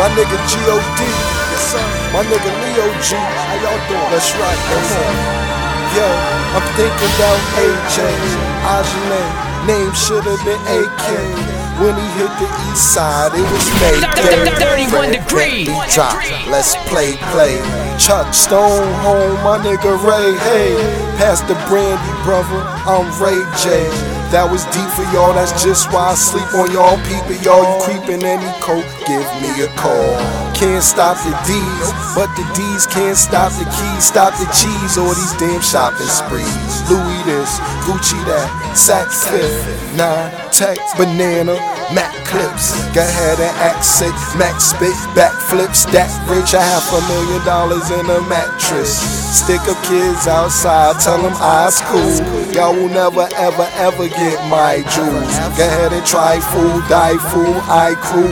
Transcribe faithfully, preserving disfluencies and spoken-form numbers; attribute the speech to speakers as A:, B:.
A: My nigga G O D, yes sir. My nigga Leo G, how y'all doing? That's right, yes sir. Yo, I'm thinking about A J, Ajane, name should've been A K. When he hit the east side, it was Mayday.
B: thirty-one degrees.
A: Drop, let's play, play. Chuck Stone home, my nigga Ray. Hey, pass the brandy, brother. I'm Ray J. That was deep for y'all, that's just why I sleep on y'all. Peepin' y'all, you creepin' any coat, give me a call. Can't stop the D's, but the D's can't stop the keys. Stop the cheese or these damn shopping sprees. Louis this, Gucci that, Sack Fifth, Nine, Tech, Banana, Mac clips. Go ahead and act sick, Mac spit, backflip, stack rich. I have a million dollars in a mattress. Stick up kids outside, tell them I's cool. Y'all will never ever ever get my jewels. Go ahead and try fool, die fool, I crew.